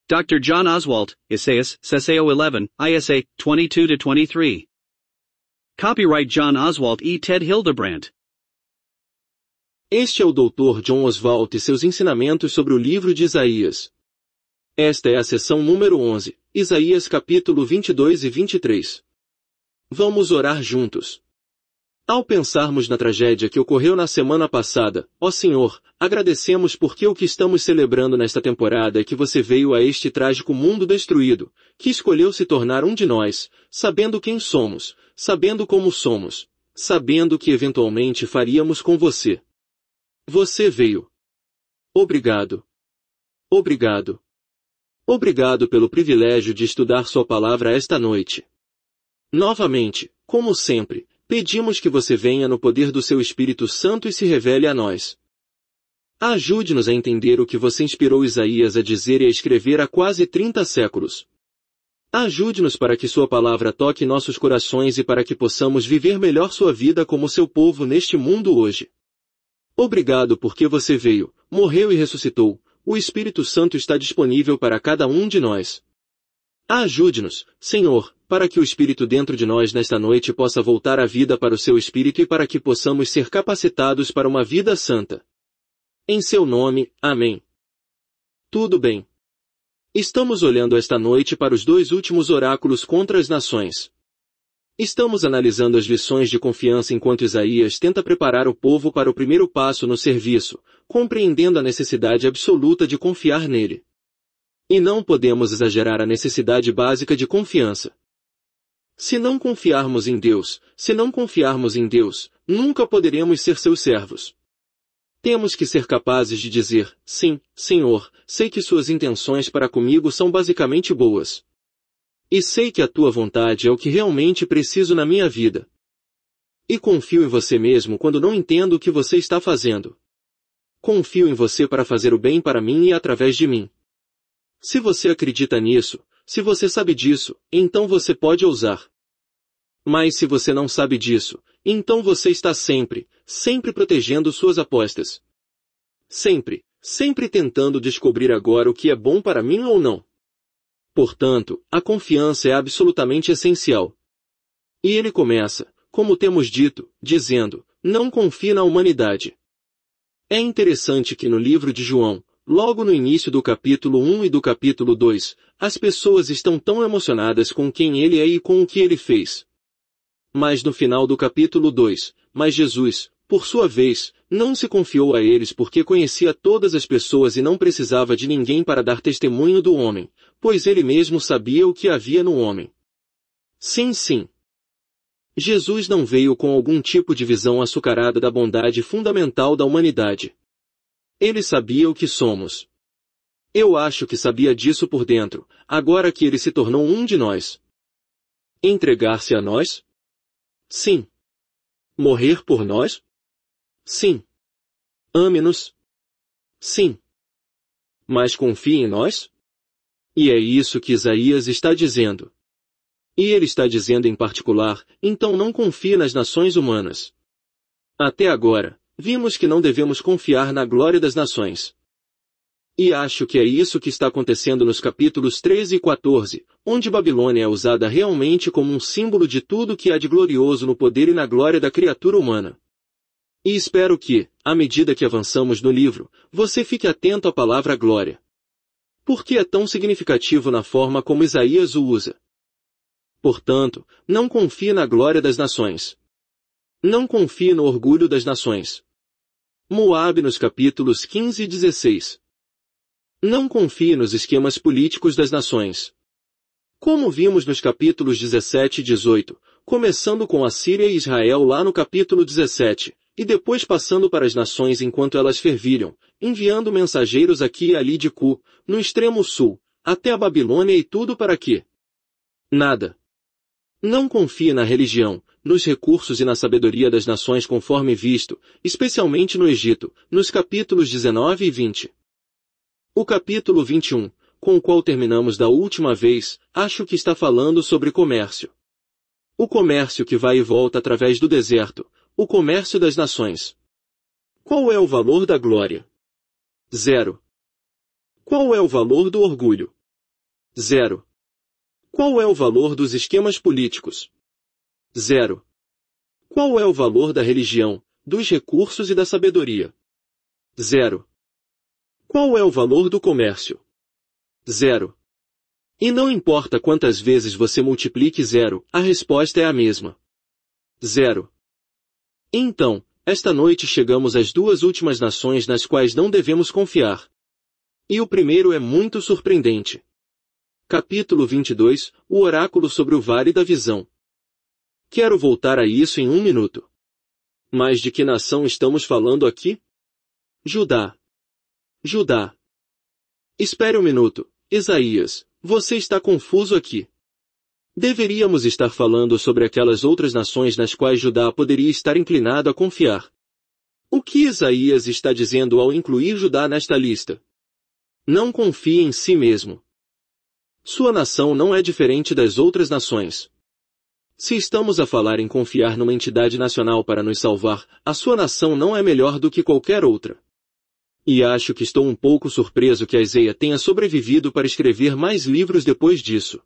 Dr. John Oswalt, Isaias, Seseo 11, ISA, 22-23. Copyright John Oswalt e Ted Hildebrandt. Este é o Dr. John Oswalt e seus ensinamentos sobre o livro de Isaías. Esta é a sessão número 11, Isaías capítulo 22 e 23. Vamos orar juntos. Ao pensarmos na tragédia que ocorreu na semana passada, ó Senhor, agradecemos porque o que estamos celebrando nesta temporada é que você veio a este trágico mundo destruído, que escolheu se tornar um de nós, sabendo quem somos, sabendo como somos, sabendo que eventualmente faríamos com você. Você veio. Obrigado. Obrigado. Obrigado pelo privilégio de estudar sua palavra esta noite. Novamente, como sempre, pedimos que você venha no poder do seu Espírito Santo e se revele a nós. Ajude-nos a entender o que você inspirou Isaías a dizer e a escrever há quase 30 séculos. Ajude-nos para que sua palavra toque nossos corações e para que possamos viver melhor sua vida como seu povo neste mundo hoje. Obrigado porque você veio, morreu e ressuscitou. O Espírito Santo está disponível para cada um de nós. Ajude-nos, Senhor, para que o Espírito dentro de nós nesta noite possa voltar a vida para o seu Espírito e para que possamos ser capacitados para uma vida santa. Em seu nome, amém. Tudo bem. Estamos olhando esta noite para os dois últimos oráculos contra as nações. Estamos analisando as lições de confiança enquanto Isaías tenta preparar o povo para o primeiro passo no serviço, compreendendo a necessidade absoluta de confiar nele. E não podemos exagerar a necessidade básica de confiança. Se não confiarmos em Deus, nunca poderemos ser seus servos. Temos que ser capazes de dizer, sim, Senhor, sei que suas intenções para comigo são basicamente boas. E sei que a tua vontade é o que realmente preciso na minha vida. E confio em você mesmo quando não entendo o que você está fazendo. Confio em você para fazer o bem para mim e através de mim. Se você acredita nisso, se você sabe disso, então você pode ousar. Mas se você não sabe disso, então você está sempre protegendo suas apostas. Sempre tentando descobrir agora o que é bom para mim ou não. Portanto, a confiança é absolutamente essencial. E ele começa, como temos dito, dizendo, não confie na humanidade. É interessante que no livro de João, logo no início do capítulo 1 e do capítulo 2, as pessoas estão tão emocionadas com quem ele é e com o que ele fez. Mas no final do capítulo 2, mas Jesus, por sua vez, não se confiou a eles porque conhecia todas as pessoas e não precisava de ninguém para dar testemunho do homem, pois ele mesmo sabia o que havia no homem. Sim. Jesus não veio com algum tipo de visão açucarada da bondade fundamental da humanidade. Ele sabia o que somos. Eu acho que sabia disso por dentro, agora que ele se tornou um de nós. Entregar-se a nós? Sim. Morrer por nós? Sim. Ame-nos? Sim. Mas confie em nós? E é isso que Isaías está dizendo. E ele está dizendo em particular, então não confie nas nações humanas. Até agora, vimos que não devemos confiar na glória das nações. E acho que é isso que está acontecendo nos capítulos 13 e 14, onde Babilônia é usada realmente como um símbolo de tudo que há de glorioso no poder e na glória da criatura humana. E espero que, à medida que avançamos no livro, você fique atento à palavra glória. Porque é tão significativo na forma como Isaías o usa. Portanto, não confie na glória das nações. Não confie no orgulho das nações. Moabe nos capítulos 15 e 16. Não confie nos esquemas políticos das nações. Como vimos nos capítulos 17 e 18, começando com a Síria e Israel lá no capítulo 17, e depois passando para as nações enquanto elas fervilham, enviando mensageiros aqui e ali de Cu, no extremo sul, até a Babilônia e tudo para quê? Nada. Não confie na religião, nos recursos e na sabedoria das nações conforme visto, especialmente no Egito, nos capítulos 19 e 20. O capítulo 21, com o qual terminamos da última vez, acho que está falando sobre comércio. O comércio que vai e volta através do deserto, o comércio das nações. Qual é o valor da glória? 0. Qual é o valor do orgulho? 0. Qual é o valor dos esquemas políticos? 0. Qual é o valor da religião, dos recursos e da sabedoria? 0. Qual é o valor do comércio? 0. E não importa quantas vezes você multiplique 0, a resposta é a mesma. 0. Então, esta noite chegamos às duas últimas nações nas quais não devemos confiar. E o primeiro é muito surpreendente. Capítulo 22, o oráculo sobre o vale da visão. Quero voltar a isso em um minuto. Mas de que nação estamos falando aqui? Judá. Judá. Espere um minuto, Isaías, você está confuso aqui. Deveríamos estar falando sobre aquelas outras nações nas quais Judá poderia estar inclinado a confiar. O que Isaías está dizendo ao incluir Judá nesta lista? Não confie em si mesmo. Sua nação não é diferente das outras nações. Se estamos a falar em confiar numa entidade nacional para nos salvar, a sua nação não é melhor do que qualquer outra. E acho que estou um pouco surpreso que Isaías tenha sobrevivido para escrever mais livros depois disso.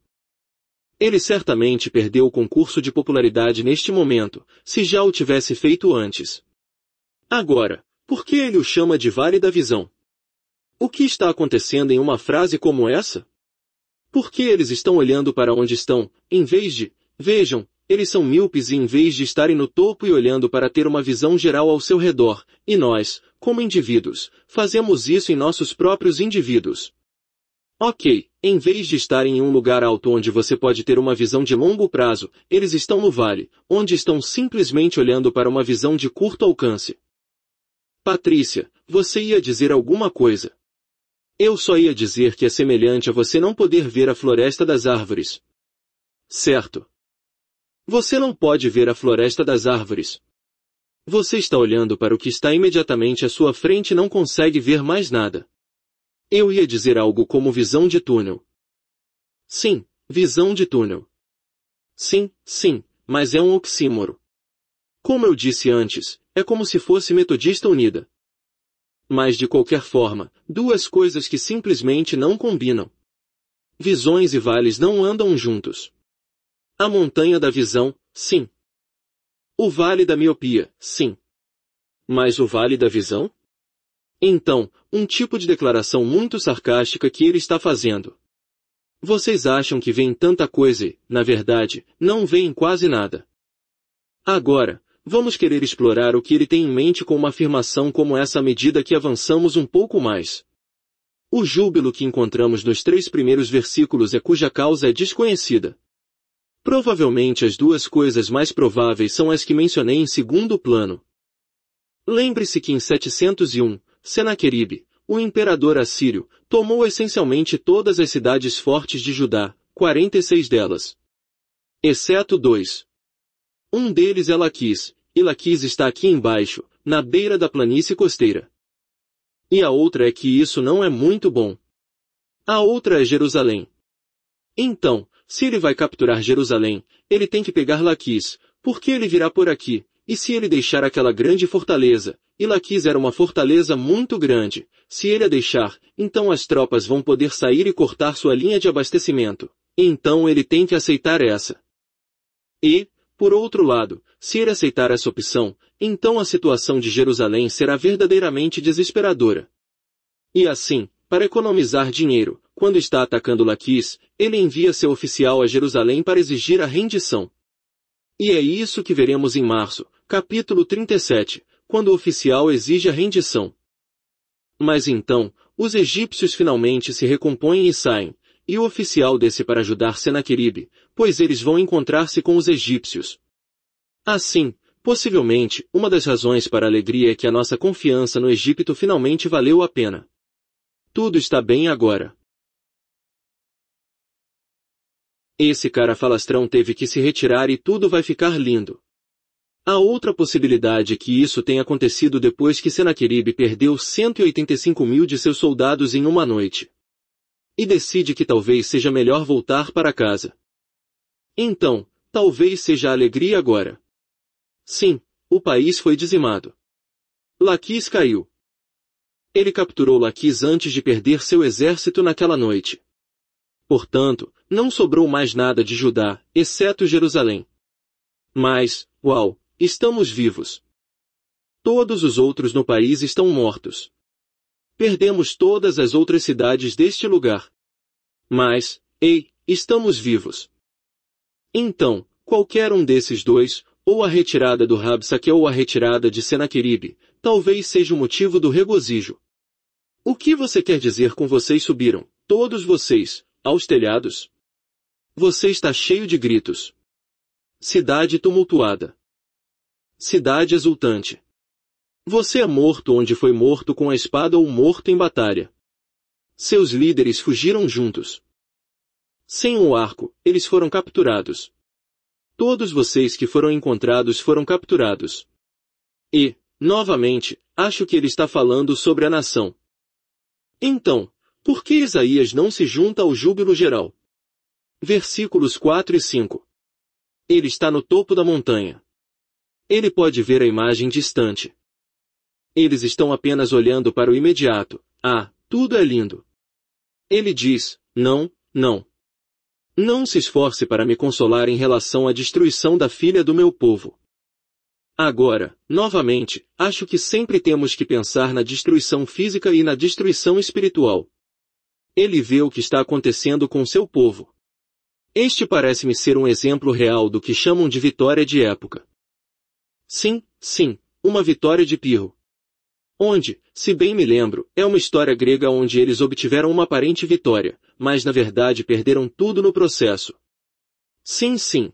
Ele certamente perdeu o concurso de popularidade neste momento, se já o tivesse feito antes. Agora, por que ele o chama de Vale da Visão? O que está acontecendo em uma frase como essa? Por que eles estão olhando para onde estão, em vez de... Vejam, eles são míopes e em vez de estarem no topo e olhando para ter uma visão geral ao seu redor, e nós, como indivíduos, fazemos isso em nossos próprios indivíduos. Ok, em vez de estarem em um lugar alto onde você pode ter uma visão de longo prazo, eles estão no vale, onde estão simplesmente olhando para uma visão de curto alcance. Patrícia, você ia dizer alguma coisa. Eu só ia dizer que é semelhante a você não poder ver a floresta das árvores. Certo. Você não pode ver a floresta das árvores. Você está olhando para o que está imediatamente à sua frente e não consegue ver mais nada. Eu ia dizer algo como visão de túnel. Sim, visão de túnel. Sim, mas é um oxímoro. Como eu disse antes, é como se fosse Metodista Unida. Mas de qualquer forma, duas coisas que simplesmente não combinam. Visões e vales não andam juntos. A montanha da visão, sim. O vale da miopia, sim. Mas o vale da visão? Então, um tipo de declaração muito sarcástica que ele está fazendo. Vocês acham que veem tanta coisa e, na verdade, não veem quase nada. Agora, vamos querer explorar o que ele tem em mente com uma afirmação como essa à medida que avançamos um pouco mais. O júbilo que encontramos nos 3 primeiros versículos é cuja causa é desconhecida. Provavelmente as duas coisas mais prováveis são as que mencionei em segundo plano. Lembre-se que em 701, Senaqueribe, o imperador assírio, tomou essencialmente todas as cidades fortes de Judá, 46 delas. Exceto 2. Um deles é Laquis, e Laquis está aqui embaixo, na beira da planície costeira. E a outra é que isso não é muito bom. A outra é Jerusalém. Então, se ele vai capturar Jerusalém, ele tem que pegar Laquis, porque ele virá por aqui, e se ele deixar aquela grande fortaleza, e Laquis era uma fortaleza muito grande, se ele a deixar, então as tropas vão poder sair e cortar sua linha de abastecimento, então ele tem que aceitar essa. E, por outro lado, se ele aceitar essa opção, então a situação de Jerusalém será verdadeiramente desesperadora. E assim, para economizar dinheiro, quando está atacando Laquis, ele envia seu oficial a Jerusalém para exigir a rendição. E é isso que veremos em março, capítulo 37, quando o oficial exige a rendição. Mas então, os egípcios finalmente se recompõem e saem, e o oficial desce para ajudar Senaqueribe, pois eles vão encontrar-se com os egípcios. Assim, possivelmente, uma das razões para a alegria é que a nossa confiança no Egito finalmente valeu a pena. Tudo está bem agora. Esse cara falastrão teve que se retirar e tudo vai ficar lindo. A outra possibilidade é que isso tenha acontecido depois que Senaqueribe perdeu 185 mil de seus soldados em uma noite. E decide que talvez seja melhor voltar para casa. Então, talvez seja a alegria agora. Sim, o país foi dizimado. Laquis caiu. Ele capturou Laquis antes de perder seu exército naquela noite. Portanto, não sobrou mais nada de Judá, exceto Jerusalém. Mas, uau, estamos vivos. Todos os outros no país estão mortos. Perdemos todas as outras cidades deste lugar. Mas, ei, estamos vivos. Então, qualquer um desses dois, ou a retirada do Rabsaque ou a retirada de Senaqueribe, talvez seja o motivo do regozijo. O que você quer dizer com vocês subiram, todos vocês, aos telhados? Você está cheio de gritos. Cidade tumultuada. Cidade exultante. Você é morto onde foi morto com a espada ou morto em batalha. Seus líderes fugiram juntos. Sem o arco, eles foram capturados. Todos vocês que foram encontrados foram capturados. E, novamente, acho que ele está falando sobre a nação. Então, por que Isaías não se junta ao júbilo geral? Versículos 4 e 5. Ele está no topo da montanha. Ele pode ver a imagem distante. Eles estão apenas olhando para o imediato. Ah, tudo é lindo. Ele diz, não, não. Não se esforce para me consolar em relação à destruição da filha do meu povo. Agora, novamente, acho que sempre temos que pensar na destruição física e na destruição espiritual. Ele vê o que está acontecendo com seu povo. Este parece-me ser um exemplo real do que chamam de vitória de época. Sim, uma vitória de Pirro. Onde, se bem me lembro, é uma história grega onde eles obtiveram uma aparente vitória, mas na verdade perderam tudo no processo. Sim.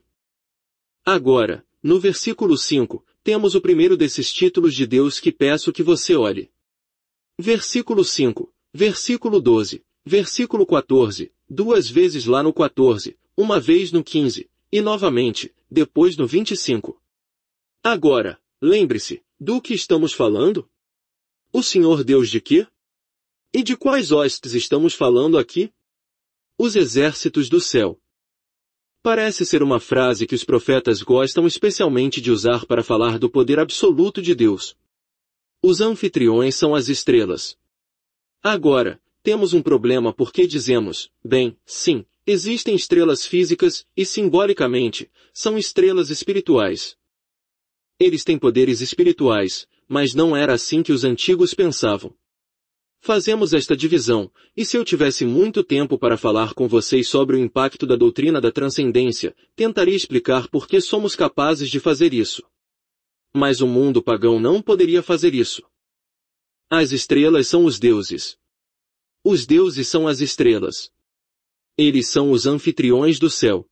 Agora, no versículo 5, temos o primeiro desses títulos de Deus que peço que você olhe. Versículo 5, versículo 12, versículo 14, duas vezes lá no 14, uma vez no 15, e novamente, depois no 25. Agora, lembre-se, do que estamos falando? O Senhor Deus de quê? E de quais hostes estamos falando aqui? Os exércitos do céu. Parece ser uma frase que os profetas gostam especialmente de usar para falar do poder absoluto de Deus. Os anfitriões são as estrelas. Agora, temos um problema porque dizemos, bem, sim, existem estrelas físicas, e simbolicamente, são estrelas espirituais. Eles têm poderes espirituais, mas não era assim que os antigos pensavam. Fazemos esta divisão, e se eu tivesse muito tempo para falar com vocês sobre o impacto da doutrina da transcendência, tentaria explicar por que somos capazes de fazer isso. Mas o mundo pagão não poderia fazer isso. As estrelas são os deuses. Os deuses são as estrelas. Eles são os anfitriões do céu.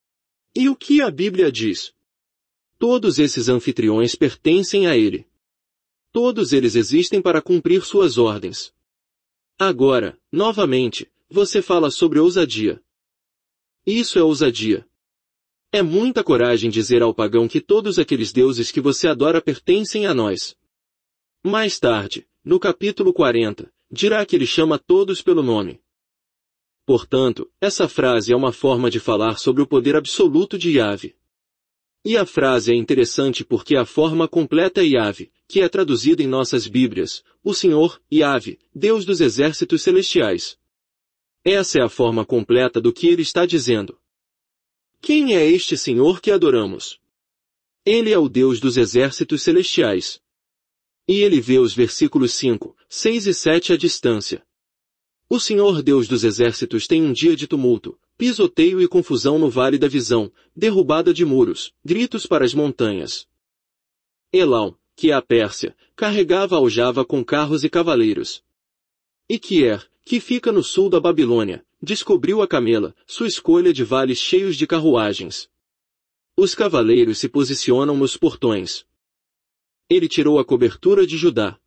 E o que a Bíblia diz? Todos esses anfitriões pertencem a ele. Todos eles existem para cumprir suas ordens. Agora, novamente, você fala sobre ousadia. Isso é ousadia. É muita coragem dizer ao pagão que todos aqueles deuses que você adora pertencem a nós. Mais tarde, no capítulo 40, dirá que ele chama todos pelo nome. Portanto, essa frase é uma forma de falar sobre o poder absoluto de Yahvé. E a frase é interessante porque a forma completa é Yahvé, que é traduzida em nossas Bíblias, o Senhor, Yahvé, Deus dos exércitos celestiais. Essa é a forma completa do que ele está dizendo. Quem é este Senhor que adoramos? Ele é o Deus dos exércitos celestiais. E ele vê os versículos 5, 6 e 7 à distância. O Senhor Deus dos exércitos tem um dia de tumulto, pisoteio e confusão no vale da visão, derrubada de muros, gritos para as montanhas. Elau, que é a Pérsia, carregava a aljava com carros e cavaleiros. E Quier, que fica no sul da Babilônia, descobriu a camela, sua escolha de vales cheios de carruagens. Os cavaleiros se posicionam nos portões. Ele tirou a cobertura de Judá.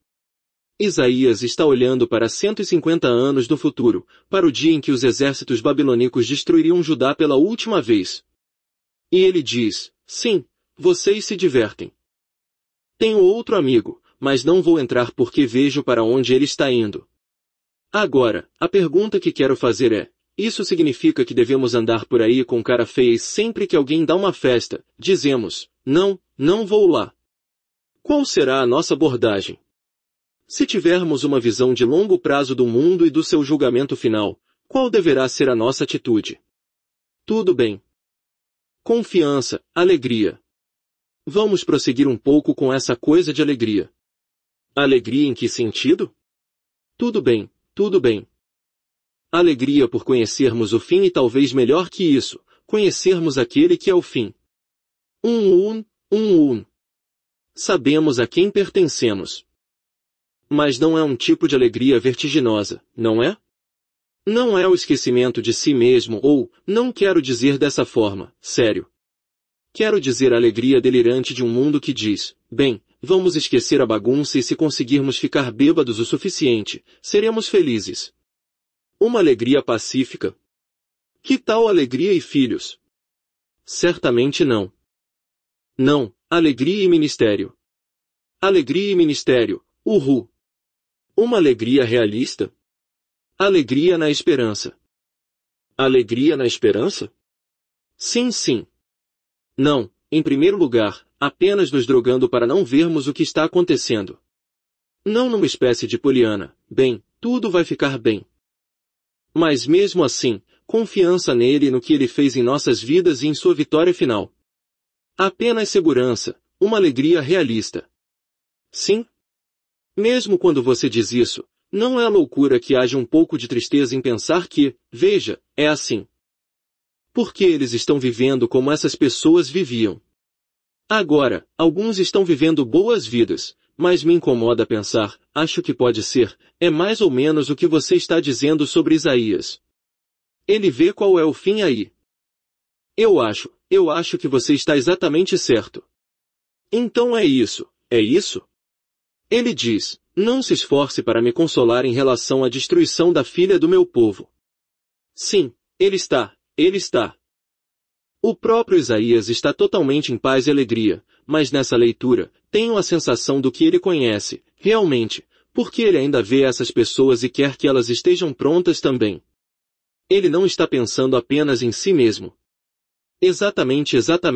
Isaías está olhando para 150 anos no futuro, para o dia em que os exércitos babilônicos destruiriam Judá pela última vez. E ele diz, sim, vocês se divertem. Tenho outro amigo, mas não vou entrar porque vejo para onde ele está indo. Agora, a pergunta que quero fazer é, isso significa que devemos andar por aí com cara feia e sempre que alguém dá uma festa, dizemos, não vou lá. Qual será a nossa abordagem? Se tivermos uma visão de longo prazo do mundo e do seu julgamento final, Qual deverá ser a nossa atitude? Tudo bem. Confiança, alegria. Vamos prosseguir um pouco com essa coisa de alegria. Alegria em que sentido? Tudo bem, tudo bem. Alegria por conhecermos o fim e talvez melhor que isso, conhecermos aquele que é o fim. Sabemos a quem pertencemos. Mas não é um tipo de alegria vertiginosa, não é? Não é o esquecimento de si mesmo ou, não quero dizer dessa forma, sério. Quero dizer a alegria delirante de um mundo que diz, bem, vamos esquecer a bagunça e se conseguirmos ficar bêbados o suficiente, seremos felizes. Uma alegria pacífica? Que tal alegria e filhos? Certamente não. Não, alegria e ministério. Alegria e ministério, uhul. Uma alegria realista? Alegria na esperança. Alegria na esperança? Sim, sim. Não, em primeiro lugar, apenas nos drogando para não vermos o que está acontecendo. Não numa espécie de Poliana, bem, tudo vai ficar bem. Mas mesmo assim, confiança nele e no que ele fez em nossas vidas e em sua vitória final. Apenas segurança, uma alegria realista. Sim? Mesmo quando você diz isso, não é loucura que haja um pouco de tristeza em pensar que, veja, é assim. Porque eles estão vivendo como essas pessoas viviam. Agora, alguns estão vivendo boas vidas, mas me incomoda pensar, acho que pode ser, é mais ou menos o que você está dizendo sobre Isaías. Ele vê qual é o fim aí. Eu acho que você está exatamente certo. Então é isso, é isso? Ele diz, não se esforce para me consolar em relação à destruição da filha do meu povo. Sim, ele está. O próprio Isaías está totalmente em paz e alegria, mas nessa leitura, tenho a sensação do que ele conhece, realmente, porque ele ainda vê essas pessoas e quer que elas estejam prontas também. Ele não está pensando apenas em si mesmo. Exatamente.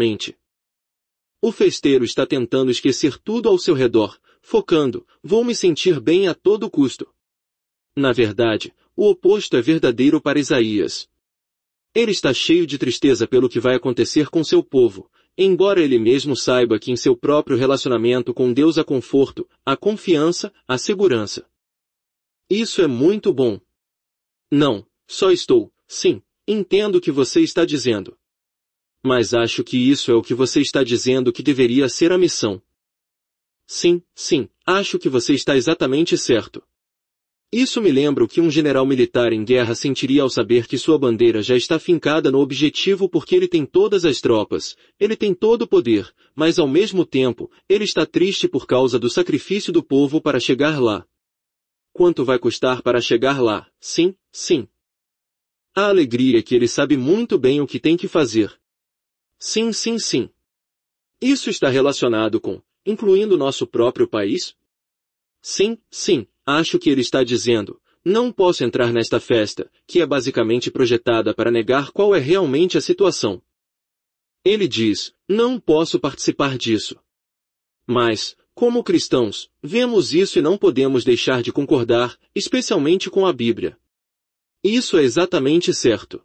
O festeiro está tentando esquecer tudo ao seu redor, focando, vou me sentir bem a todo custo. Na verdade, o oposto é verdadeiro para Isaías. Ele está cheio de tristeza pelo que vai acontecer com seu povo, embora ele mesmo saiba que em seu próprio relacionamento com Deus há conforto, há confiança, há segurança. Isso é muito bom. Não, só estou, sim, entendo o que você está dizendo. Mas acho que isso é o que você está dizendo que deveria ser a missão. Sim, acho que você está exatamente certo. Isso me lembra o que um general militar em guerra sentiria ao saber que sua bandeira já está fincada no objetivo porque ele tem todas as tropas, ele tem todo o poder, mas ao mesmo tempo, ele está triste por causa do sacrifício do povo para chegar lá. Quanto vai custar para chegar lá? Sim. A alegria é que ele sabe muito bem o que tem que fazer. Sim. Isso está relacionado com, incluindo nosso próprio país? Sim, acho que ele está dizendo, não posso entrar nesta festa, que é basicamente projetada para negar qual é realmente a situação. Ele diz, não posso participar disso. Mas, como cristãos, vemos isso e não podemos deixar de concordar, especialmente com a Bíblia. Isso é exatamente certo.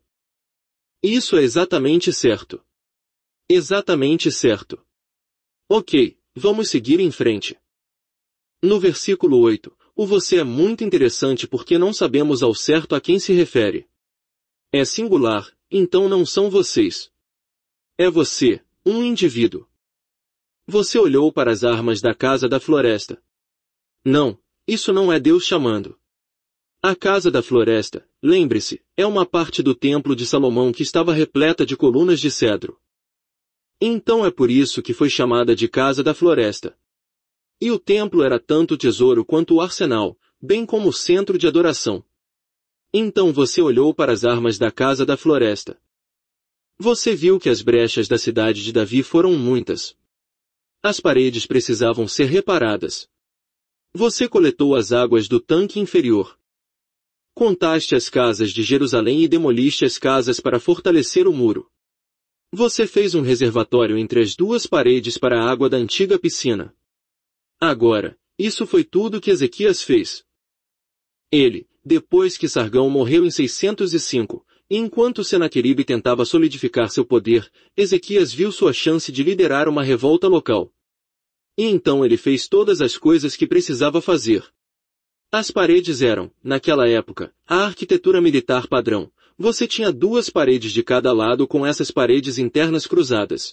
Exatamente certo. Ok, vamos seguir em frente. No versículo 8, o você é muito interessante porque não sabemos ao certo a quem se refere. É singular, então não são vocês. É você, um indivíduo. Você olhou para as armas da casa da floresta. Não, isso não é Deus chamando. A casa da floresta, lembre-se, é uma parte do templo de Salomão que estava repleta de colunas de cedro. Então é por isso que foi chamada de casa da floresta. E o templo era tanto tesouro quanto o arsenal, bem como o centro de adoração. Então você olhou para as armas da casa da floresta. Você viu que as brechas da cidade de Davi foram muitas. As paredes precisavam ser reparadas. Você coletou as águas do tanque inferior. Contaste as casas de Jerusalém e demoliste as casas para fortalecer o muro. Você fez um reservatório entre as duas paredes para a água da antiga piscina. Agora, isso foi tudo que Ezequias fez. Ele depois que Sargão morreu em 605, e enquanto Senaqueribe tentava solidificar seu poder, Ezequias viu sua chance de liderar uma revolta local. E então ele fez todas as coisas que precisava fazer. As paredes eram, naquela época, a arquitetura militar padrão. Você tinha 2 paredes de cada lado com essas paredes internas cruzadas.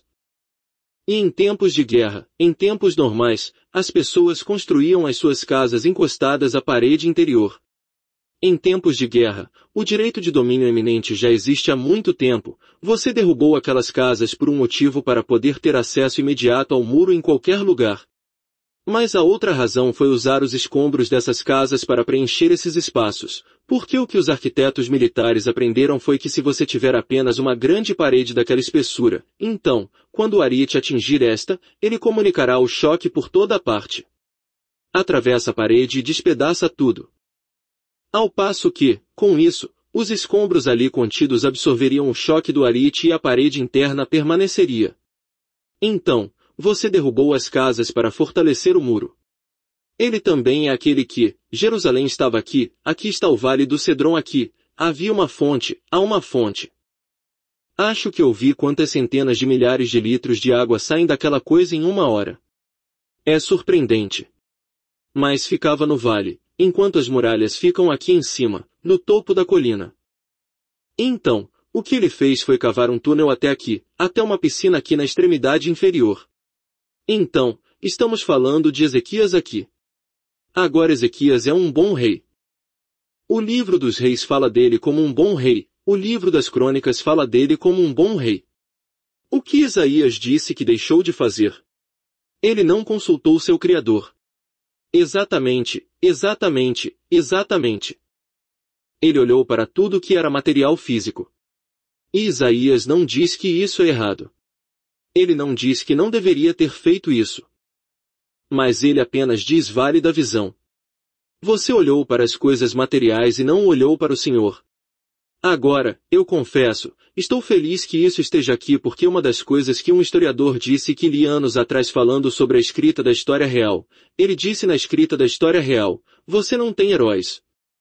E em tempos de guerra, em tempos normais, as pessoas construíam as suas casas encostadas à parede interior. Em tempos de guerra, o direito de domínio eminente já existe há muito tempo. Você derrubou aquelas casas por um motivo para poder ter acesso imediato ao muro em qualquer lugar. Mas a outra razão foi usar os escombros dessas casas para preencher esses espaços, porque o que os arquitetos militares aprenderam foi que se você tiver apenas uma grande parede daquela espessura, então, quando o ariete atingir esta, ele comunicará o choque por toda a parte. Atravessa a parede e despedaça tudo. Ao passo que, com isso, os escombros ali contidos absorveriam o choque do ariete e a parede interna permaneceria. Então, você derrubou as casas para fortalecer o muro. Ele também é aquele que, Jerusalém estava aqui está o vale do Cedron aqui, havia uma fonte, há uma fonte. Acho que ouvi quantas centenas de milhares de litros de água saem daquela coisa em 1 hora. É surpreendente. Mas ficava no vale, enquanto as muralhas ficam aqui em cima, no topo da colina. Então, o que ele fez foi cavar um túnel até aqui, até uma piscina aqui na extremidade inferior. Então, estamos falando de Ezequias aqui. Agora Ezequias é um bom rei. O livro dos reis fala dele como um bom rei, o livro das crônicas fala dele como um bom rei. O que Isaías disse que deixou de fazer? Ele não consultou seu Criador. Exatamente, exatamente, exatamente. Ele olhou para tudo que era material físico. E Isaías não diz que isso é errado. Ele não diz que não deveria ter feito isso. Mas ele apenas diz vale da visão. Você olhou para as coisas materiais e não olhou para o Senhor. Agora, eu confesso, estou feliz que isso esteja aqui porque uma das coisas que um historiador disse que li anos atrás falando sobre a escrita da história real, ele disse na escrita da história real, você não tem heróis.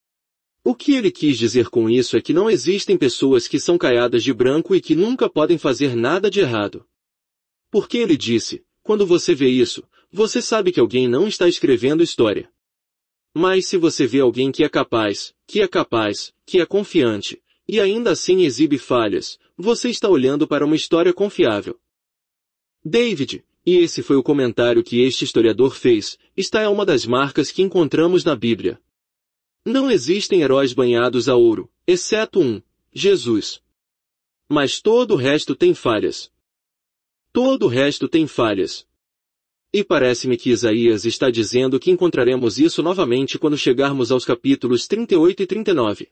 O que ele quis dizer com isso é que não existem pessoas que são caiadas de branco e que nunca podem fazer nada de errado. Porque ele disse, quando você vê isso, você sabe que alguém não está escrevendo história. Mas se você vê alguém que é capaz, que é confiante, e ainda assim exibe falhas, você está olhando para uma história confiável. David, e esse foi o comentário que este historiador fez, esta é uma das marcas que encontramos na Bíblia. Não existem heróis banhados a ouro, exceto um, Jesus. Mas todo o resto tem falhas. Todo o resto tem falhas. E parece-me que Isaías está dizendo que encontraremos isso novamente quando chegarmos aos capítulos 38 e 39.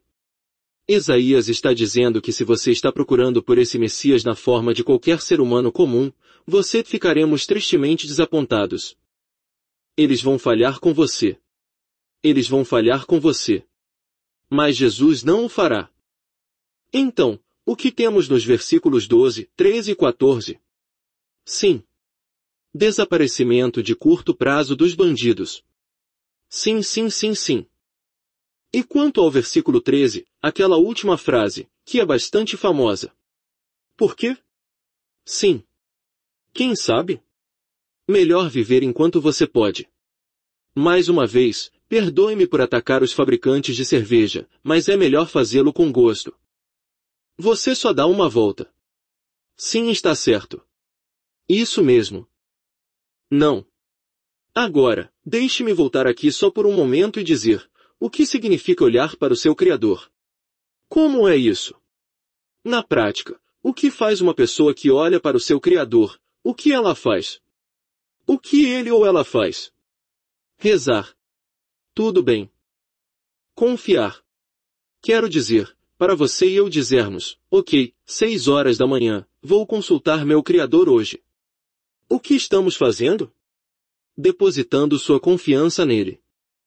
Isaías está dizendo que se você está procurando por esse Messias na forma de qualquer ser humano comum, você ficaremos tristemente desapontados. Eles vão falhar com você. Eles vão falhar com você. Mas Jesus não o fará. Então, o que temos nos versículos 12, 13 e 14? Sim. Desaparecimento de curto prazo dos bandidos. Sim, sim, sim, sim. E quanto ao versículo 13, aquela última frase, que é bastante famosa. Por quê? Sim. Quem sabe? Melhor viver enquanto você pode. Mais uma vez, perdoe-me por atacar os fabricantes de cerveja, mas é melhor fazê-lo com gosto. Você só dá uma volta. Sim, está certo. Isso mesmo. Não. Agora, deixe-me voltar aqui só por um momento e dizer, o que significa olhar para o seu Criador? Como é isso? Na prática, o que faz uma pessoa que olha para o seu Criador? O que ela faz? O que ele ou ela faz? Rezar. Tudo bem. Confiar. Quero dizer, para você e eu dizermos, ok, 6 horas da manhã, vou consultar meu Criador hoje. O que estamos fazendo? Depositando sua confiança nele.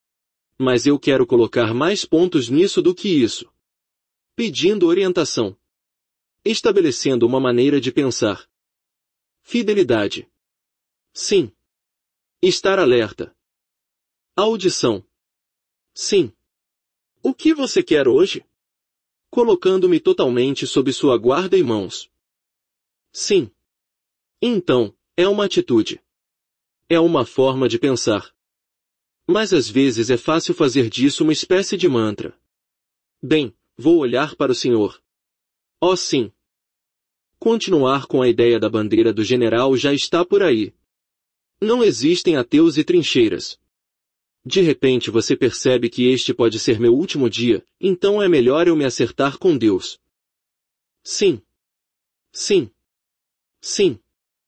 Mas eu quero colocar mais pontos nisso do que isso. Pedindo orientação. Estabelecendo uma maneira de pensar. Fidelidade. Sim. Estar alerta. Audição. Sim. O que você quer hoje? Colocando-me totalmente sob sua guarda e mãos. Sim. Então, é uma atitude. É uma forma de pensar. Mas às vezes é fácil fazer disso uma espécie de mantra. Bem, vou olhar para o Senhor. Oh sim. Continuar com a ideia da bandeira do general já está por aí. Não existem ateus e trincheiras. De repente você percebe que este pode ser meu último dia, então é melhor eu me acertar com Deus. Sim. Sim. Sim.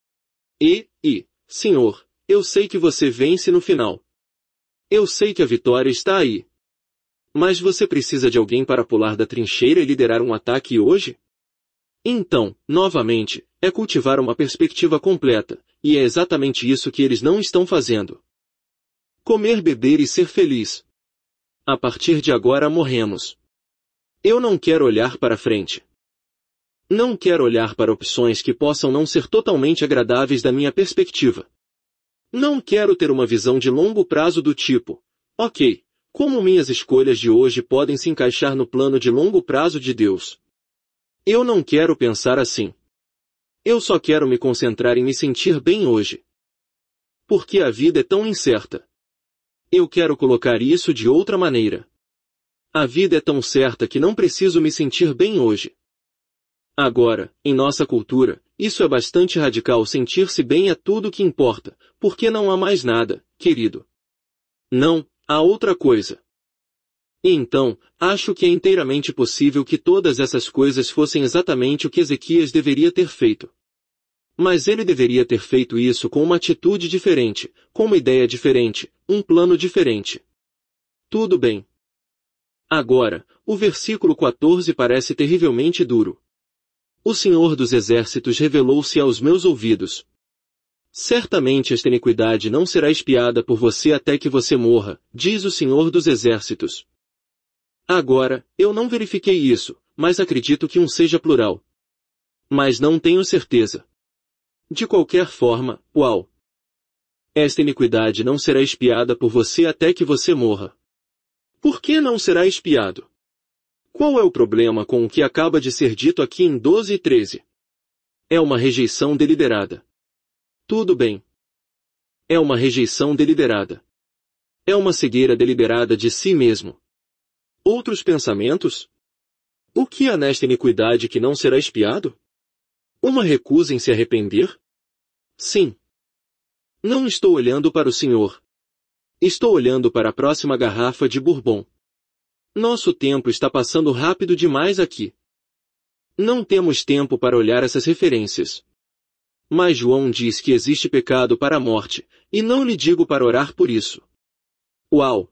Senhor, eu sei que você vence no final. Eu sei que a vitória está aí. Mas você precisa de alguém para pular da trincheira e liderar um ataque hoje? Então, novamente, é cultivar uma perspectiva completa, e é exatamente isso que eles não estão fazendo. Comer, beber e ser feliz. A partir de agora morremos. Eu não quero olhar para frente. Não quero olhar para opções que possam não ser totalmente agradáveis da minha perspectiva. Não quero ter uma visão de longo prazo do tipo, ok, como minhas escolhas de hoje podem se encaixar no plano de longo prazo de Deus? Eu não quero pensar assim. Eu só quero me concentrar em me sentir bem hoje. Porque a vida é tão incerta. Eu quero colocar isso de outra maneira. A vida é tão certa que não preciso me sentir bem hoje. Agora, em nossa cultura, isso é bastante radical. Sentir-se bem é tudo o que importa, porque não há mais nada, querido. Não, há outra coisa. E então, acho que é inteiramente possível que todas essas coisas fossem exatamente o que Ezequias deveria ter feito. Mas ele deveria ter feito isso com uma atitude diferente, com uma ideia diferente, um plano diferente. Tudo bem. Agora, o versículo 14 parece terrivelmente duro. O Senhor dos Exércitos revelou-se aos meus ouvidos. Certamente esta iniquidade não será expiada por você até que você morra, diz o Senhor dos Exércitos. Agora, eu não verifiquei isso, mas acredito que seja plural. Mas não tenho certeza. De qualquer forma, uau! Esta iniquidade não será expiada por você até que você morra. Por que não será expiado? Qual é o problema com o que acaba de ser dito aqui em 12 e 13? É uma rejeição deliberada. Tudo bem. É uma rejeição deliberada. É uma cegueira deliberada de si mesmo. Outros pensamentos? O que há nesta iniquidade que não será expiado? Uma recusa em se arrepender? Sim. Não estou olhando para o Senhor. Estou olhando para a próxima garrafa de Bourbon. Nosso tempo está passando rápido demais aqui. Não temos tempo para olhar essas referências. Mas João diz que existe pecado para a morte, e não lhe digo para orar por isso. Uau!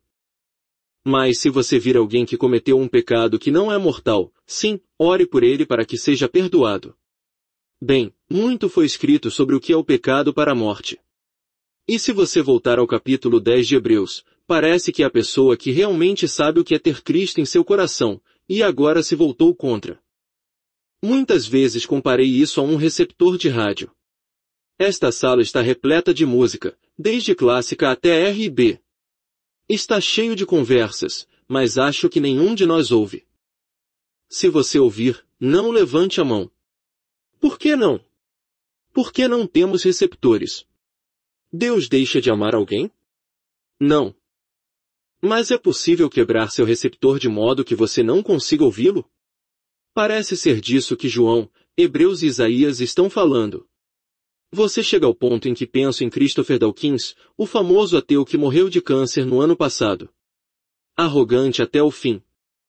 Mas se você vir alguém que cometeu um pecado que não é mortal, sim, ore por ele para que seja perdoado. Bem, muito foi escrito sobre o que é o pecado para a morte. E se você voltar ao capítulo 10 de Hebreus, parece que a pessoa que realmente sabe o que é ter Cristo em seu coração, e agora se voltou contra. Muitas vezes comparei isso a um receptor de rádio. Esta sala está repleta de música, desde clássica até R&B. Está cheio de conversas, mas acho que nenhum de nós ouve. Se você ouvir, não levante a mão. Por que não? Por que não temos receptores? Deus deixa de amar alguém? Não. Mas é possível quebrar seu receptor de modo que você não consiga ouvi-lo? Parece ser disso que João, Hebreus e Isaías estão falando. Você chega ao ponto em que penso em Christopher Dawkins, o famoso ateu que morreu de câncer no ano passado. Arrogante até o fim.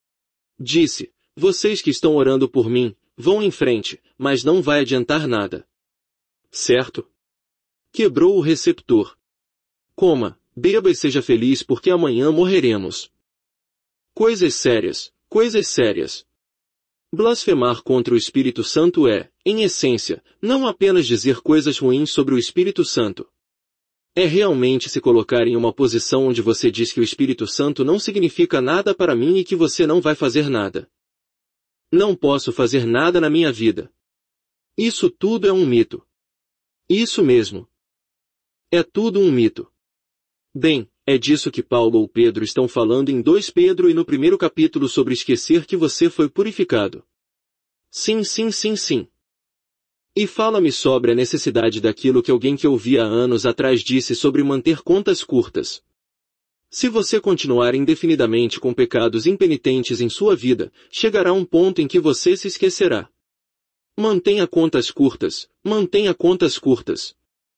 Disse, vocês que estão orando por mim, vão em frente, mas não vai adiantar nada. Certo? Quebrou o receptor. Coma, beba e seja feliz porque amanhã morreremos. Coisas sérias, coisas sérias. Blasfemar contra o Espírito Santo é, em essência, não apenas dizer coisas ruins sobre o Espírito Santo. É realmente se colocar em uma posição onde você diz que o Espírito Santo não significa nada para mim e que você não vai fazer nada. Não posso fazer nada na minha vida. Isso tudo é um mito. Isso mesmo. É tudo um mito. Bem, É disso que Paulo ou Pedro estão falando em 2 Pedro e no primeiro capítulo sobre esquecer que você foi purificado. Sim, sim, sim, sim. E fala-me sobre a necessidade daquilo que alguém que ouvi há anos atrás disse sobre manter contas curtas. Se você continuar indefinidamente com pecados impenitentes em sua vida, chegará um ponto em que você se esquecerá. Mantenha contas curtas, mantenha contas curtas.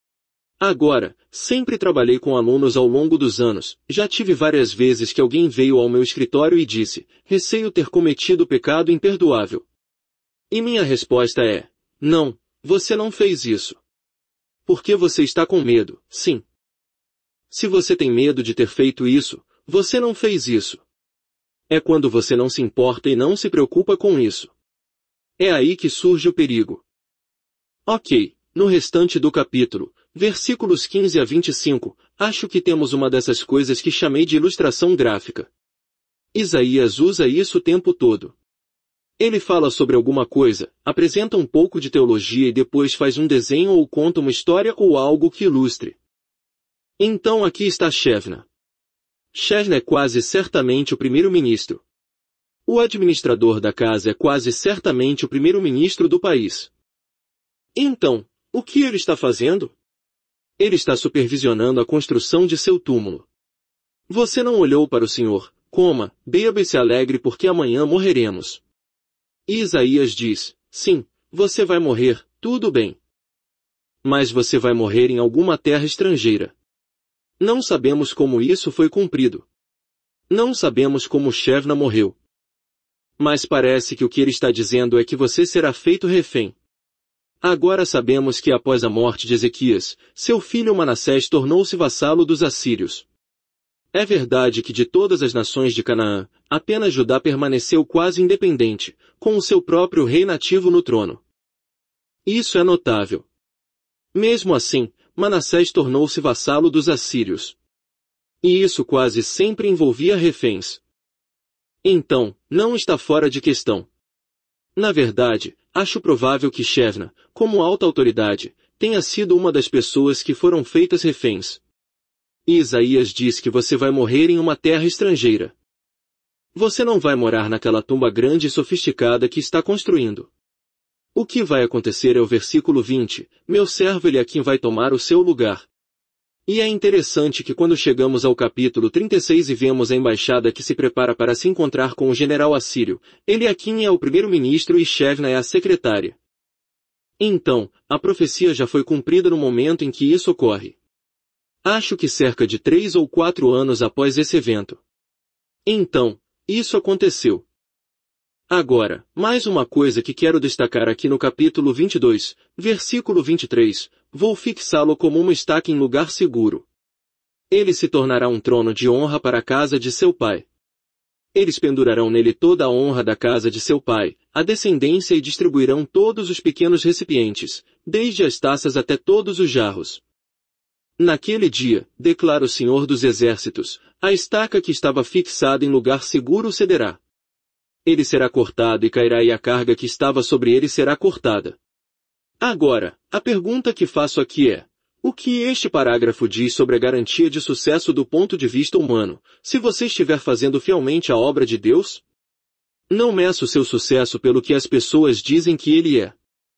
Agora, sempre trabalhei com alunos ao longo dos anos, já tive várias vezes que alguém veio ao meu escritório e disse, receio ter cometido pecado imperdoável. E minha resposta é, não, você não fez isso. Porque você está com medo, sim. Se você tem medo de ter feito isso, você não fez isso. É quando você não se importa e não se preocupa com isso. É aí que surge o perigo. Ok, no restante do capítulo, versículos 15 a 25, acho que temos uma dessas coisas que chamei de ilustração gráfica. Isaías usa isso o tempo todo. Ele fala sobre alguma coisa, apresenta um pouco de teologia e depois faz um desenho ou conta uma história ou algo que ilustre. Então aqui está Shevna. Shevna é quase certamente o primeiro-ministro. O administrador da casa é quase certamente o primeiro-ministro do país. Então, o que ele está fazendo? Ele está supervisionando a construção de seu túmulo. Você não olhou para o Senhor, coma, beba e se alegre porque amanhã morreremos. E Isaías diz, sim, você vai morrer, tudo bem. Mas você vai morrer em alguma terra estrangeira. Não sabemos como isso foi cumprido. Não sabemos como Shevna morreu. Mas parece que o que ele está dizendo é que você será feito refém. Agora sabemos que após a morte de Ezequias, seu filho Manassés tornou-se vassalo dos assírios. É verdade que de todas as nações de Canaã, apenas Judá permaneceu quase independente, com o seu próprio rei nativo no trono. Isso é notável. Mesmo assim, Manassés tornou-se vassalo dos assírios. E isso quase sempre envolvia reféns. Então, não está fora de questão. Na verdade, acho provável que Shevna, como alta autoridade, tenha sido uma das pessoas que foram feitas reféns. E Isaías diz que você vai morrer em uma terra estrangeira. Você não vai morar naquela tumba grande e sofisticada que está construindo. O que vai acontecer é o versículo 20, meu servo Eliaquim vai tomar o seu lugar. E é interessante que quando chegamos ao capítulo 36 e vemos a embaixada que se prepara para se encontrar com o general assírio, Eliaquim é o primeiro-ministro e Shevna é a secretária. Então, a profecia já foi cumprida no momento em que isso ocorre. Acho que cerca de 3 ou 4 anos após esse evento. Então, isso aconteceu. Agora, mais uma coisa que quero destacar aqui no capítulo 22, versículo 23, vou fixá-lo como uma estaca em lugar seguro. Ele se tornará um trono de honra para a casa de seu pai. Eles pendurarão nele toda a honra da casa de seu pai, a descendência e distribuirão todos os pequenos recipientes, desde as taças até todos os jarros. Naquele dia, declara o Senhor dos Exércitos, a estaca que estava fixada em lugar seguro cederá. Ele será cortado e cairá e a carga que estava sobre ele será cortada. Agora, a pergunta que faço aqui é, o que este parágrafo diz sobre a garantia de sucesso do ponto de vista humano, se você estiver fazendo fielmente a obra de Deus? Não meça o seu sucesso pelo que as pessoas dizem que ele é.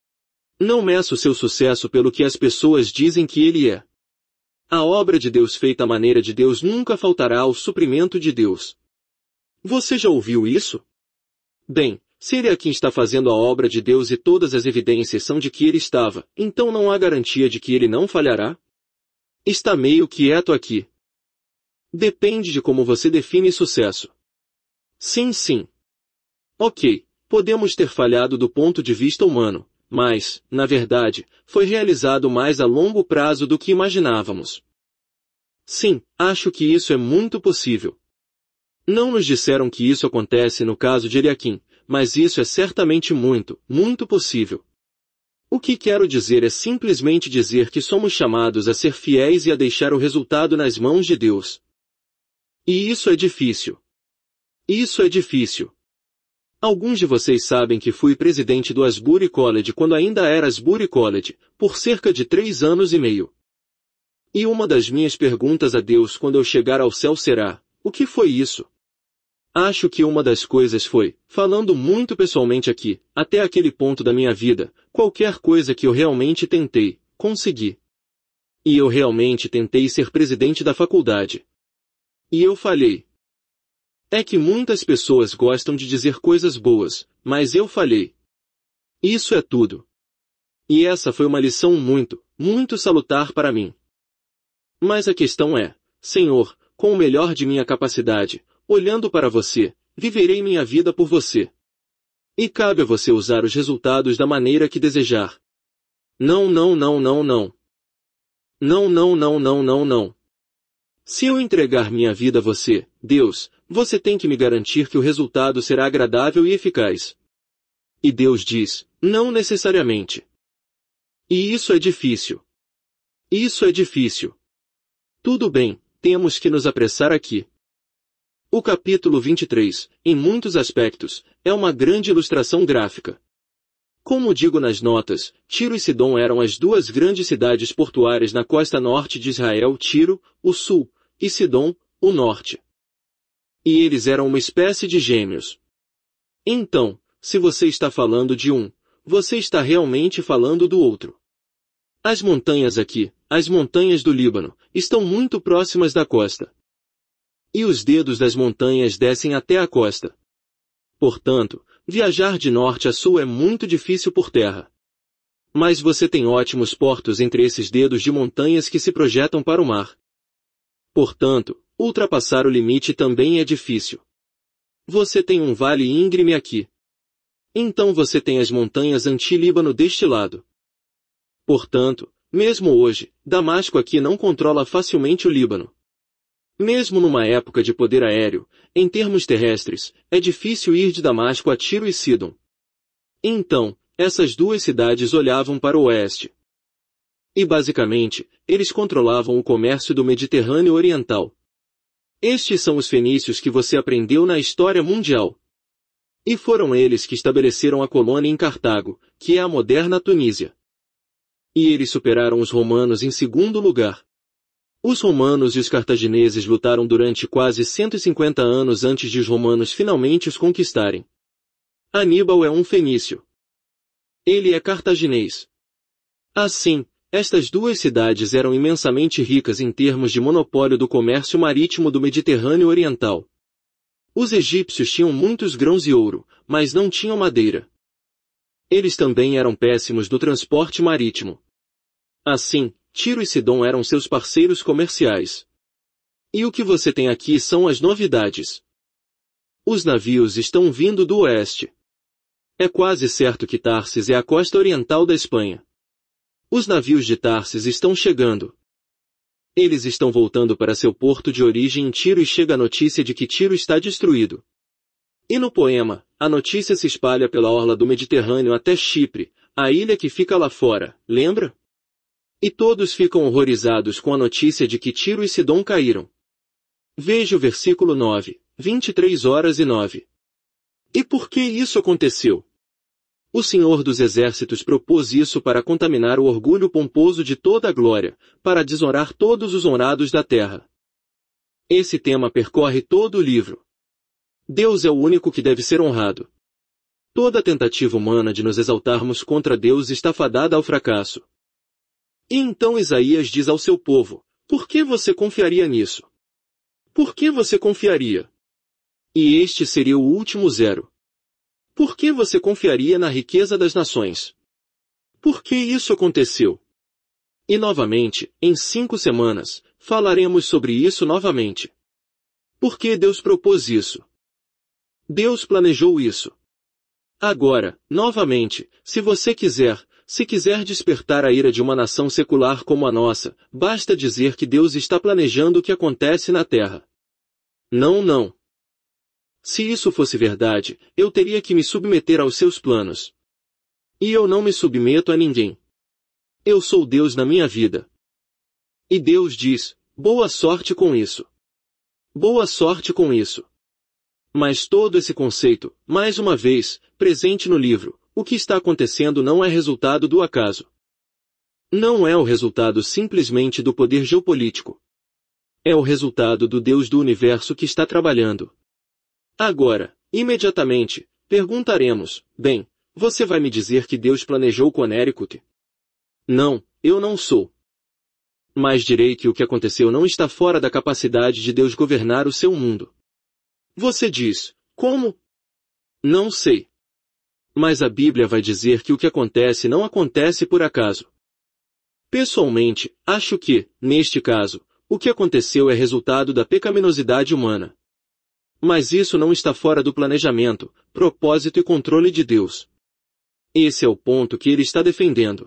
Não meça o seu sucesso pelo que as pessoas dizem que ele é. A obra de Deus feita à maneira de Deus nunca faltará ao suprimento de Deus. Você já ouviu isso? Bem, se ele aqui está fazendo a obra de Deus e todas as evidências são de que ele estava, então não há garantia de que ele não falhará? Está meio quieto aqui. Depende de como você define sucesso. Sim, sim. Ok, podemos ter falhado do ponto de vista humano, mas, na verdade, foi realizado mais a longo prazo do que imaginávamos. Sim, acho que isso é muito possível. Não nos disseram que isso acontece no caso de Eliaquim, mas isso é certamente muito, muito possível. O que quero dizer é simplesmente dizer que somos chamados a ser fiéis e a deixar o resultado nas mãos de Deus. E isso é difícil. Isso é difícil. Alguns de vocês sabem que fui presidente do Asbury College quando ainda era Asbury College, por cerca de 3 anos e meio. E uma das minhas perguntas a Deus quando eu chegar ao céu será: o que foi isso? Acho que uma das coisas foi, falando muito pessoalmente aqui, até aquele ponto da minha vida, qualquer coisa que eu realmente tentei, consegui. E eu realmente tentei ser presidente da faculdade. E eu falhei. É que muitas pessoas gostam de dizer coisas boas, mas eu falhei. Isso é tudo. E essa foi uma lição muito, muito salutar para mim. Mas a questão é, Senhor, com o melhor de minha capacidade, olhando para você, viverei minha vida por você. E cabe a você usar os resultados da maneira que desejar. Não, não, não, não, não. Não, não, não, não, não, não. Se eu entregar minha vida a você, Deus, você tem que me garantir que o resultado será agradável e eficaz. E Deus diz, não necessariamente. E isso é difícil. Isso é difícil. Tudo bem, temos que nos apressar aqui. O capítulo 23, em muitos aspectos, é uma grande ilustração gráfica. Como digo nas notas, Tiro e Sidom eram as duas grandes cidades portuárias na costa norte de Israel, Tiro, o sul, e Sidom, o norte. E eles eram uma espécie de gêmeos. Então, se você está falando de um, você está realmente falando do outro. As montanhas aqui, as montanhas do Líbano, estão muito próximas da costa. E os dedos das montanhas descem até a costa. Portanto, viajar de norte a sul é muito difícil por terra. Mas você tem ótimos portos entre esses dedos de montanhas que se projetam para o mar. Portanto, ultrapassar o limite também é difícil. Você tem um vale íngreme aqui. Então você tem as montanhas anti-Líbano deste lado. Portanto, mesmo hoje, Damasco aqui não controla facilmente o Líbano. Mesmo numa época de poder aéreo, em termos terrestres, é difícil ir de Damasco a Tiro e Sidom. Então, essas duas cidades olhavam para o oeste. E basicamente, eles controlavam o comércio do Mediterrâneo Oriental. Estes são os fenícios que você aprendeu na história mundial. E foram eles que estabeleceram a colônia em Cartago, que é a moderna Tunísia. E eles superaram os romanos em segundo lugar. Os romanos e os cartagineses lutaram durante quase 150 anos antes de os romanos finalmente os conquistarem. Aníbal é um fenício. Ele é cartaginês. Assim, estas duas cidades eram imensamente ricas em termos de monopólio do comércio marítimo do Mediterrâneo Oriental. Os egípcios tinham muitos grãos e ouro, mas não tinham madeira. Eles também eram péssimos no transporte marítimo. Assim, Tiro e Sidom eram seus parceiros comerciais. E o que você tem aqui são as novidades. Os navios estão vindo do oeste. É quase certo que Tarsis é a costa oriental da Espanha. Os navios de Tarsis estão chegando. Eles estão voltando para seu porto de origem em Tiro e chega a notícia de que Tiro está destruído. E no poema, a notícia se espalha pela orla do Mediterrâneo até Chipre, a ilha que fica lá fora, lembra? E todos ficam horrorizados com a notícia de que Tiro e Sidom caíram. Veja o versículo 9, 23h09. E por que isso aconteceu? O Senhor dos Exércitos propôs isso para contaminar o orgulho pomposo de toda a glória, para desonrar todos os honrados da terra. Esse tema percorre todo o livro. Deus é o único que deve ser honrado. Toda tentativa humana de nos exaltarmos contra Deus está fadada ao fracasso. E então Isaías diz ao seu povo, por que você confiaria nisso? Por que você confiaria? E este seria o último zero. Por que você confiaria na riqueza das nações? Por que isso aconteceu? E novamente, em 5 semanas, falaremos sobre isso novamente. Por que Deus propôs isso? Deus planejou isso. Agora, novamente, se quiser despertar a ira de uma nação secular como a nossa, basta dizer que Deus está planejando o que acontece na Terra. Não. Se isso fosse verdade, eu teria que me submeter aos seus planos. E eu não me submeto a ninguém. Eu sou Deus na minha vida. E Deus diz, boa sorte com isso. Boa sorte com isso. Mas todo esse conceito, mais uma vez, presente no livro, o que está acontecendo não é resultado do acaso. Não é o resultado simplesmente do poder geopolítico. É o resultado do Deus do universo que está trabalhando. Agora, imediatamente, perguntaremos, bem, você vai me dizer que Deus planejou Connecticut? Não, eu não sou. Mas direi que o que aconteceu não está fora da capacidade de Deus governar o seu mundo. Você diz, como? Não sei. Mas a Bíblia vai dizer que o que acontece não acontece por acaso. Pessoalmente, acho que, neste caso, o que aconteceu é resultado da pecaminosidade humana. Mas isso não está fora do planejamento, propósito e controle de Deus. Esse é o ponto que ele está defendendo.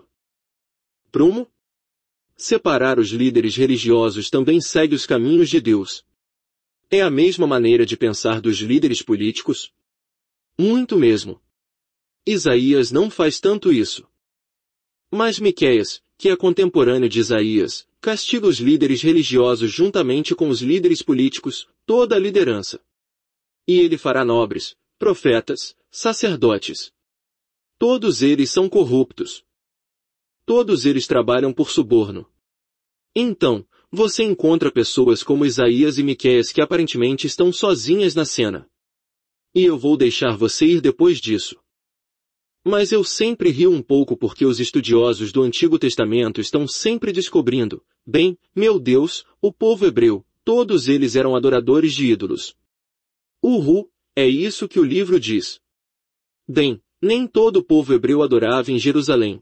Prumo? Separar os líderes religiosos também segue os caminhos de Deus. É a mesma maneira de pensar dos líderes políticos? Muito mesmo. Isaías não faz tanto isso. Mas Miqueias, que é contemporâneo de Isaías, castiga os líderes religiosos juntamente com os líderes políticos, toda a liderança. E ele fará nobres, profetas, sacerdotes. Todos eles são corruptos. Todos eles trabalham por suborno. Então, você encontra pessoas como Isaías e Miqueias que aparentemente estão sozinhas na cena. E eu vou deixar você ir depois disso. Mas eu sempre rio um pouco porque os estudiosos do Antigo Testamento estão sempre descobrindo, bem, meu Deus, o povo hebreu, todos eles eram adoradores de ídolos. Uhu, é isso que o livro diz. Bem, nem todo o povo hebreu adorava em Jerusalém.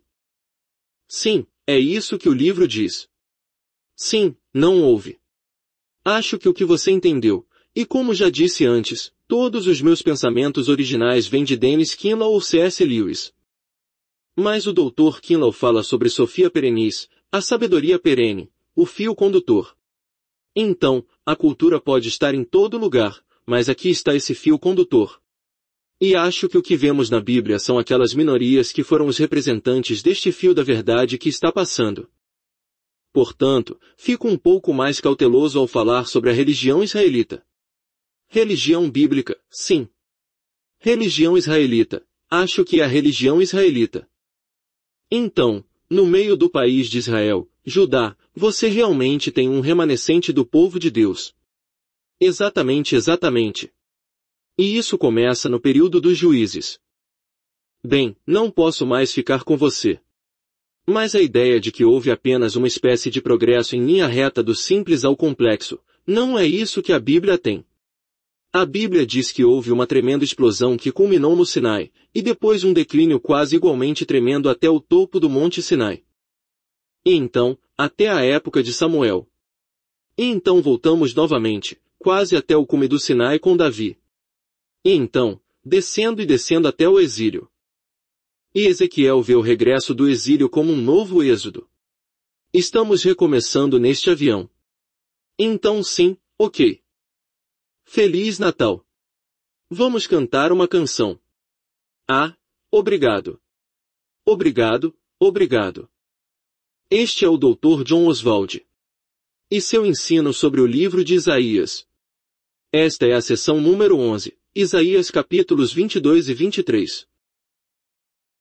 Sim, é isso que o livro diz. Sim, não houve. Acho que o que você entendeu, e como já disse antes, todos os meus pensamentos originais vêm de Dennis Kinlaw ou C.S. Lewis. Mas o Dr. Kinlaw fala sobre Sophia Perennis, a sabedoria perene, o fio condutor. Então, a cultura pode estar em todo lugar, mas aqui está esse fio condutor. E acho que o que vemos na Bíblia são aquelas minorias que foram os representantes deste fio da verdade que está passando. Portanto, fico um pouco mais cauteloso ao falar sobre a religião israelita. Religião bíblica, sim. Religião israelita, acho que é a religião israelita. Então, no meio do país de Israel, Judá, você realmente tem um remanescente do povo de Deus. Exatamente. E isso começa no período dos juízes. Bem, não posso mais ficar com você. Mas a ideia de que houve apenas uma espécie de progresso em linha reta do simples ao complexo, não é isso que a Bíblia tem. A Bíblia diz que houve uma tremenda explosão que culminou no Sinai, e depois um declínio quase igualmente tremendo até o topo do Monte Sinai. E então, até a época de Samuel. E então voltamos novamente, quase até o cume do Sinai com Davi. E então, descendo até o exílio. E Ezequiel vê o regresso do exílio como um novo êxodo. Estamos recomeçando neste avião. Então sim, ok. Feliz Natal. Vamos cantar uma canção. Ah, obrigado. Obrigado. Este é o Dr. John Oswald. E seu ensino sobre o livro de Isaías. Esta é a sessão número 11, Isaías capítulos 22 e 23.